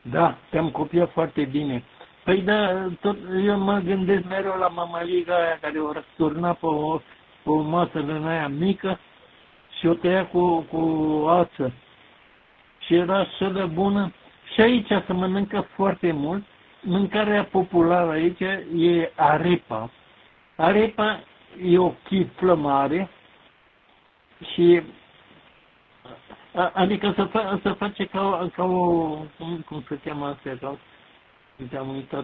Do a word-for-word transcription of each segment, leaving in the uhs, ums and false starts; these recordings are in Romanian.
Da, te-am copiat foarte bine. Păi da, tot, eu mă gândesc mereu la mămăliga aia care o răsturna pe o, pe o masă din aia mică și o tăia cu, cu ață. Și era așa de bună. Și aici se mănâncă foarte mult. Mâncarea populară aici e arepa. Arepa e o chiflă mare și a, adică să, fa, să face ca, ca o, cum, cum se cheamă astea, ca, am uitat,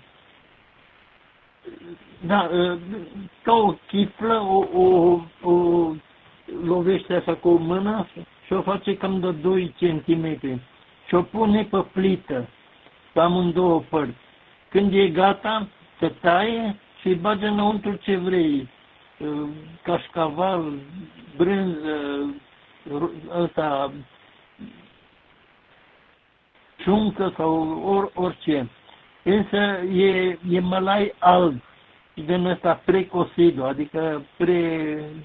da, ca o chiflă, o, o, o lovește așa cu o mână și o face cam de doi centimetri și o pune pe plită, pe amândouă părți. Când e gata, se taie și îi bage înăuntru ce vrei, cașcaval, brânză, ăsta, ciuncă sau or, orice. Însă e, e mălai alb, din ăsta precosido, adică pre-fiert.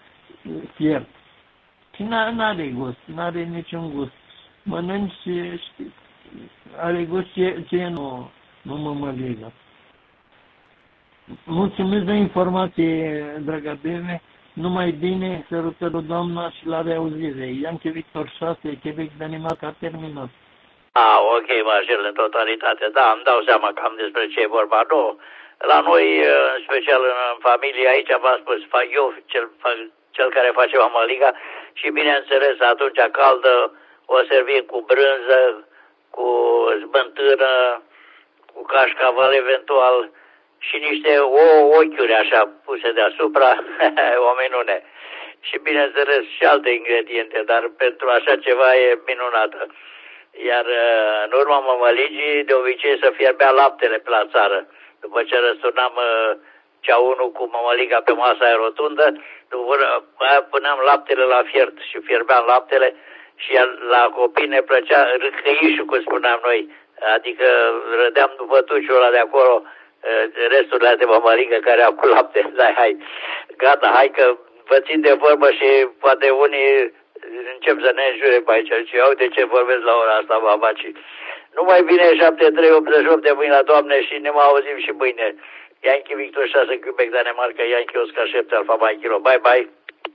Și n-are gust, n-are niciun gust. Mănânci și știi, are gust ce, ce nu, nu mă măligă. Mulțumesc de informație, dragă Beve. Numai bine, sărutăru doamna și la reauzire. Yankee Victor șase, Quebec Danimarca, terminat. Ah, ok, Marcel, în totalitate. Da, îmi dau seama cam despre ce e vorba. Nu, la noi, în special în familie, aici v-am spus, fac eu cel, fac, cel care face mămăliga și bineînțeles atunci caldă o servim cu brânză, cu zbântână, cu cașcaval eventual și niște ouă ochiuri așa puse deasupra, o minune. Și bineînțeles și alte ingrediente, dar pentru așa ceva e minunată. Iar în urma mămăligii, de obicei să fierbea laptele pe la țară. După ce răsturnam ceaunul cu mămăliga pe masa aia rotundă, după aia puneam laptele la fiert și fierbeam laptele și la copii ne plăcea râcăișul, cum spuneam noi. Adică râdeam după tuciul ăla de acolo, resturile de mămăligă care au cu lapte. Da, hai, gata, hai că vă țin de vorbă și poate unii încep să ne înjure pe aici. Și uite ce vorbesc la ora asta, babaci. Numai bine, șapte trei optzeci și opt de mâine, Doamne, și ne mai auzim și mâine. Yankee Victor șase, Quebec, Danemarca, Yankee Oscar șapte, Alfa Mike Kilo. Bye, bye.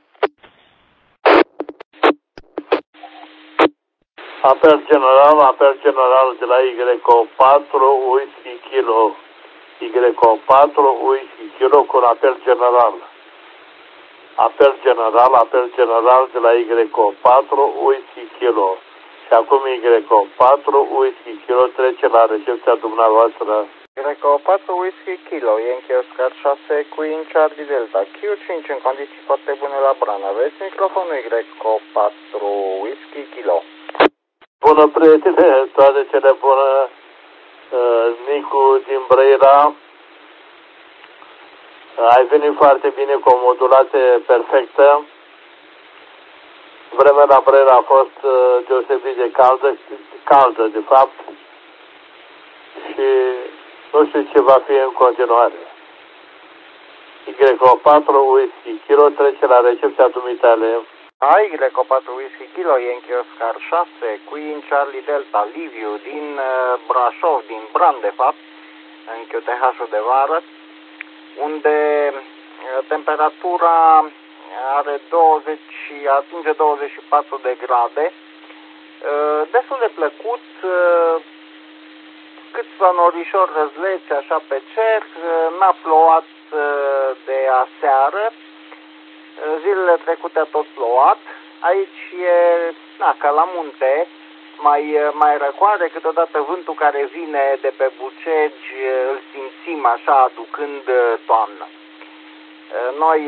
Apel general, apel general de la Y O patru, Whisky Kilo. Y O patru, Whisky Kilo cu un apel general. Apel general, apel general de la Y O patru, Whisky Kilo. Și acum Y O patru, Whisky Kilo trece la recepția dumneavoastră. Y O patru, Whisky Kilo, Yankee Oscar șase, Queen Charlie Delta, Q cinci în condiții foarte bune la Bran. Aveți microfonul Y O patru, Whisky Kilo. Bună, prietene, toate cele bune, uh, Nicu din Brăila. Ai venit foarte bine cu o modulație perfectă. Vremea la Brăila a fost uh, deosebit de caldă, caldă de fapt, și nu știu ce va fi în continuare. Y O patru, Whisky Kilo trece la recepția dumitale. Y O patru, Whisky Kilo, Yankee Oscar șase, Queen Charlie Delta, Liviu din uh, Brașov, din Bran de fapt, în Q T H-ul de vară, unde uh, temperatura are douăzeci, atinge douăzeci și patru de grade, uh, destul de plăcut, uh, câțiva norișori răzleți așa pe cer, uh, n-a plouat uh, de aseară, zilele trecute a tot plouat. Aici e, na, ca la munte, mai, mai răcoare, câteodată vântul care vine de pe Bucegi îl simțim așa aducând toamnă. Noi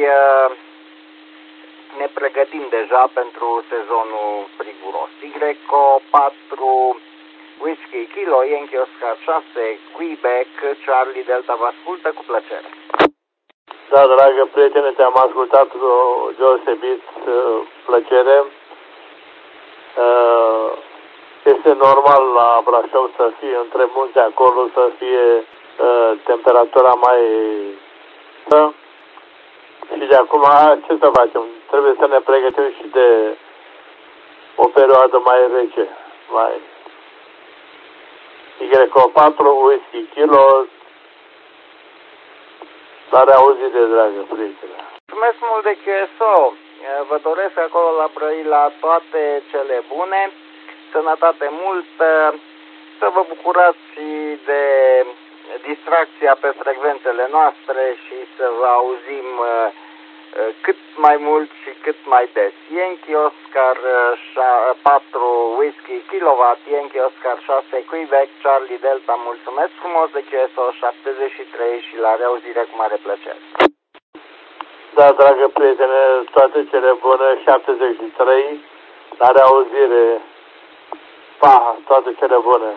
ne pregătim deja pentru sezonul friguros. Y O patru, Whisky Kilo, Yankee Oscar șase, Quebec, Charlie Delta vă ascultă cu plăcere. Da, dragă prietene, te-am ascultat cu deosebit uh, plăcere. Uh, este normal la Brașov să fie între munte acolo, să fie uh, temperatura mai uh, și de acum ce să facem? Trebuie să ne pregătim și de o perioadă mai rece, mai Y patru Whisky Kilo. La reauzire, dragă prietene. Mulțumesc mult de Q S O. Vă doresc acolo la Brăila toate cele bune, sănătate multă, să vă bucurați de distracția pe frecvențele noastre și să vă auzim cât mai mult și cât mai des. Yankee Oscar patru Whisky Kilowatt, Yankee Oscar șase Quebec, Charlie Delta, mulțumesc frumos de Q S O șaptezeci și trei și la reauzire cu mare plăcere. Da, dragă prietene, toate cele bune, șaptezeci și trei, la reauzire, pa, toate cele bune.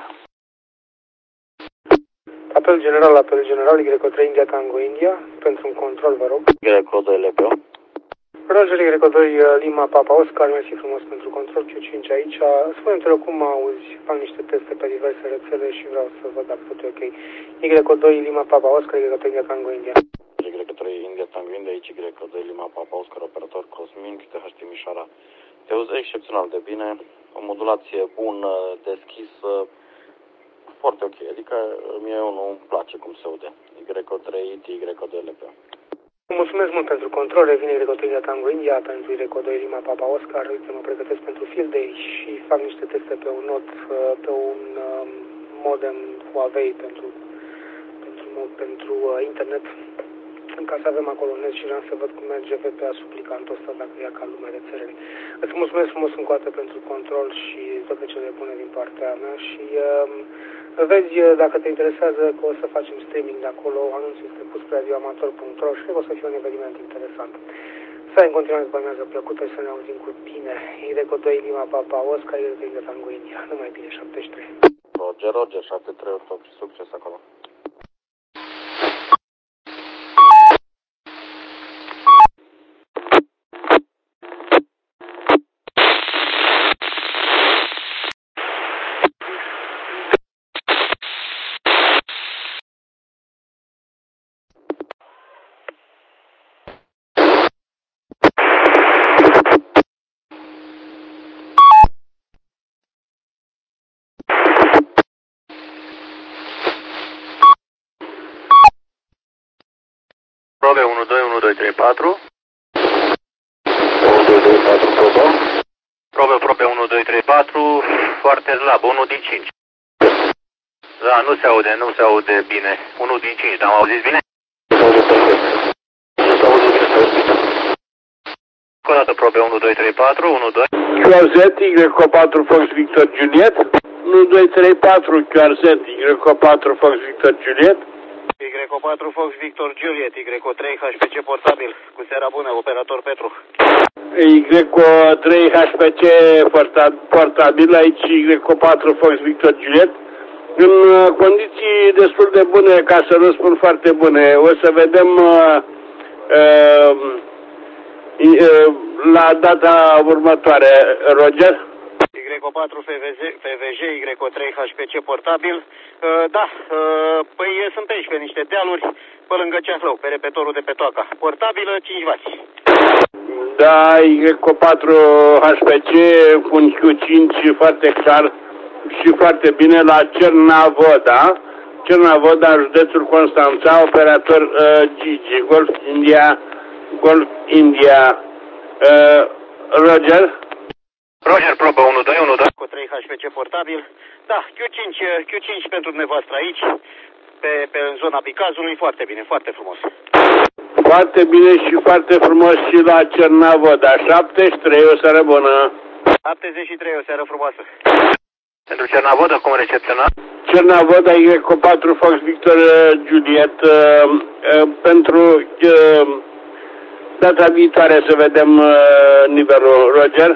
Apel general, apel general, Y trei India Tango India, pentru un control, vă rog. Y doi L P O. Roger, Y doi Lima Papa Oscar, mersi frumos pentru control, Q cinci aici. Spune-mi, te rog, cum auzi, fac niște teste pe diverse rețele și vreau să văd dacă tot e ok. Y doi Lima Papa Oscar, Y trei India Tango India. Y trei India Tango India, aici Y doi Lima Papa Oscar, operator Cosmin, T H Timișoara. Te auzi excepțional de bine, o modulație bună, deschisă, foarte ok, adică mie unul îmi place cum se aude. Y trei Y doi L P O. Mulțumesc mult pentru control, revine Y trei Tango India, pentru Y doi Lima Papa Oscar, uite, mă pregătesc pentru field day și fac niște teste pe un not, pe un modem Huawei pentru, pentru, pentru internet, în ca să avem acolo net și vreau să văd cum merge V P A suplicantul ăsta, dacă ia ca lumea rețelele. Îți mulțumesc frumos încă o dată pentru control și toate cele bune din partea mea și uh, vezi, dacă te interesează, că o să facem streaming de acolo, anunțul este pus pe radioamator punct ro și cred că o să fie un eveniment interesant. Să ai în continuare după amiază plăcută și să ne auzim cu bine. Y doi Lima Papa Oscar, Y trei Tango India. Numai bine, șaptezeci și trei. Roger, Roger, șapte trei, top și succes acolo. Probe unu doi unu doi trei patru. unu doi trei patru, probe. Probe, probe unu doi trei patru, foarte slab, unu din cinci. Da, nu se aude, nu se aude bine. unu din cinci, dar am auzit bine? Nu se aude perfect. Nu se aude bine, se aude bine. Încă o dată, probe unu doi trei patru, unu doi. Q R Z, Y patru Fox Victor Juliet. unu doi trei patru, Q R Z, Y patru Fox Victor Juliet. Y patru Fox Victor Juliet, Y trei H P C portabil. Cu seara bună, operator Petru. Y trei H P C portabil, aici Y patru Fox Victor Juliet. În condiții destul de bune, ca să nu spun foarte bune. O să vedem uh, uh, uh, la data următoare, Roger. Y patru F V J, Y trei H P C portabil. Uh, da, uh, păi sunt aici pe niște dealuri, pe lângă Ceahlău, pe repetorul de pe Toaca. Portabilă, cinci wați. Da, Y patru H P C cu un Q cinci foarte clar și foarte bine la Cernavoda. Cernavoda, județul Constanța, operator uh, Gigi, Golf India, Golf India. Uh, Roger? Roger, probă unu doi unu doi. Cu trei H P C portabil. Da, Q cinci, Q cinci pentru dumneavoastră aici, pe, pe în zona Bicazului, foarte bine, foarte frumos. Foarte bine și foarte frumos și la Cernavoda. șaptezeci și trei, o seară bună. șaptezeci și trei, o seară frumoasă. Pentru Cernavoda, cum recepționa? Cernavoda, Y patru Fox Victor Juliet, uh, uh, pentru uh, data viitoare să vedem uh, nivelul, Roger.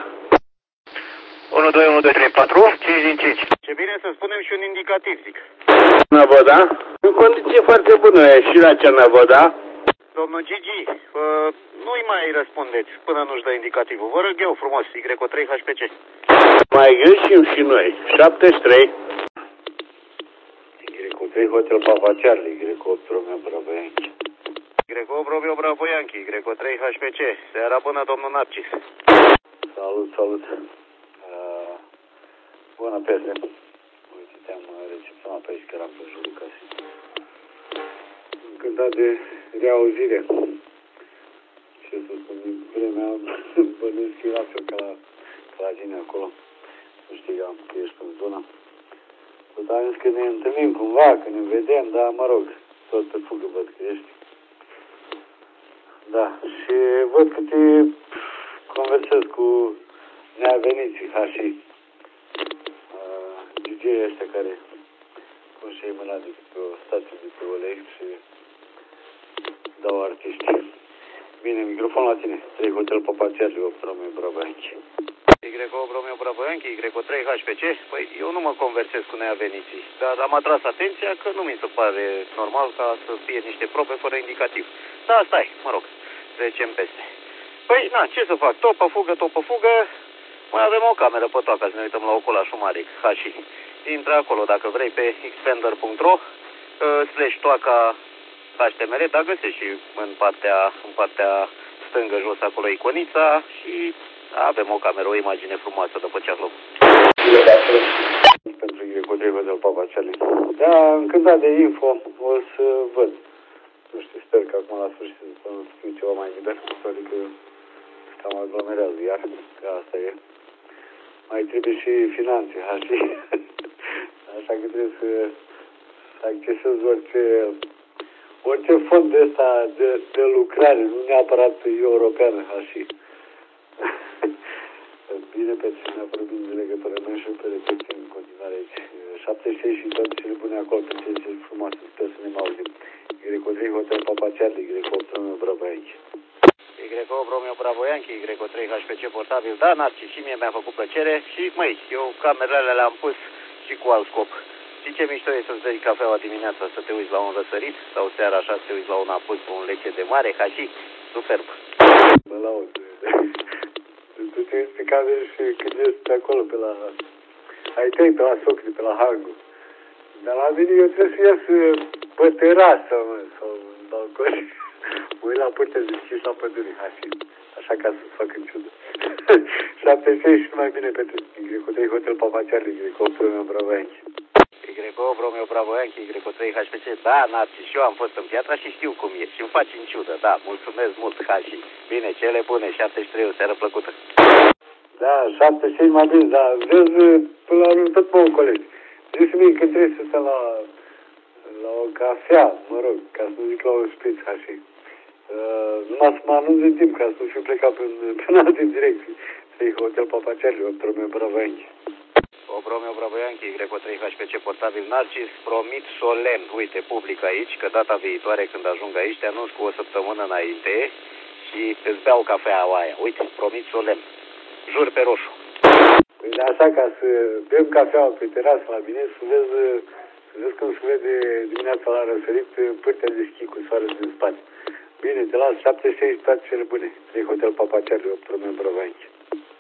unu doi unu doi trei patru, cinci din cinci. Ce bine să spunem și un indicativ, zic. Cernavoda, în condiții foarte bune și la Cernavoda. Domnul Gigi, uh, nu-i mai răspundeți până nu-și dă indicativul. Vă rog eu frumos, Y trei H P C. Mai greșim și noi, șaptezeci și trei. Y trei Hotel Papa Charlie, Y opt Romeo Bravo Yankee. Y opt Romeo Bravo Yankee, Y trei H P C. Seara bună, domnul Narcis. Salut, salut. Uh, bună, Petre. Uite, te-am recepționat pe aici, că eram pe jurul casei. Încântat de reauzire. Ce să spun, din vremea bănuiesc că e la fel ca la, ca la tine acolo. Nu știam că ești în zona. Dar am zis că ne întâlnim cumva, că ne vedem, dar mă rog, tot pe fugă văd că ești. Da, și văd că te conversezi cu neaveniții, ha, și uh, D J-ii ăștia care pun și ei mâna de pe o stație de pe O L X și dau artiști. Bine, microfonul la tine. trei Hotel Papațiarli, opt Romeo Bravo Yankee. Y opt Romeo Bravo Yankee, Y trei H P C. Păi eu nu mă conversez cu neaveniții, dar am atras atenția că nu mi se pare normal ca să fie niște probe fără indicativ. Da, stai, mă rog, trecem peste. Păi, na, ce să fac? Tot pe fugă, tot pe fugă. Mai avem o cameră pe toaca, să ne uităm la oculașul mare, ha și. Intră acolo, dacă vrei, pe xpander punct ro, uh, slash toaca H T M L, dar găsești și în partea, în partea stângă jos acolo iconița și avem o cameră, o imagine frumoasă după ce aflăm. Pentru Y trei Hotel Papațiarli. Da, încântat de info, o să văd. Nu știu, sper că acum la sfârșit să nu fiu ceva mai liber, adică cam aglomerează iar, că asta e. Mai trebuie și finanțe, ha, și așa că trebuie să, să accesez orice, orice fond de ăsta de, de lucrare, nu neapărat europeană, ha, și bine, pe cine a vorbit de legătură, noi și pe repetiție în continuare aici. șaptezeci și șase și toate cele bune acolo, pe cele frumoase, sper să ne mai auzim. Y trei Hotel Papațiarli, Y opt Romeo Bravo Yankee. Y opt Romeo Bravo Yankee, Y trei H P C portabil, da, Narcis, și mie mi-a făcut plăcere și, măi, eu camerele le-am pus și cu alt scop. Și ce mișto e să-ți bei cafeaua dimineața, să te uiți la un răsărit, sau seara așa să te uiți la un apus cu un lece de mare, ca și superb. Mă laud. Tu te uiți pe cameră și când ești pe acolo, pe la... ai tăi pe la socri, pe la Hangu. Dar la mine eu trebuie să ies pe terasă, mă, sau în balcon. Mă uit la părtea deschis la pădure, așa, așa ca să-ți fac în ciudă. șaptezeci și șase și numai bine pentru Y trei Hotel Papațiarli, Y opt Romeo Bravo Yankee. Y opt Romeo Bravo Yankee, Y trei H P C, da, Narcis, și eu am fost în Piatra și știu cum e și îmi faci în ciudă, da, mulțumesc mult, ca și bine, cele bune, șaptezeci și trei, o seară plăcută. Da, șaptezeci și șase mai bine, da, vezi, până la urmă tot mă ocolești. Zici mie că trebuie să stăm la, la o cafea, mă rog, ca să nu zic la o șpriț, așa. Uh, numai să mă anunț în timp, ca să nu fiu plecat pe, pe alte direcții. trei Hotel Papațiarli, opt Romeo Bravo Yankee. opt Romeo Bravo Yankee, Y trei H P C portabil, Narcis, promit solemn, uite, public aici, că data viitoare când ajung aici te anunț cu o săptămână înainte și îți beau cafeaua aia, uite, promit solemn, jur pe roșu. Păi de așa, ca să bem cafeaua pe terasă la mine, să vezi, să vezi cum se vede dimineața la răsărit pârtea de schi cu soarele din spate. Bine, te las, șaptezeci și șase, toate cele bune. trei Hotel Papațiarli, opt Romeo Bravo Yankee.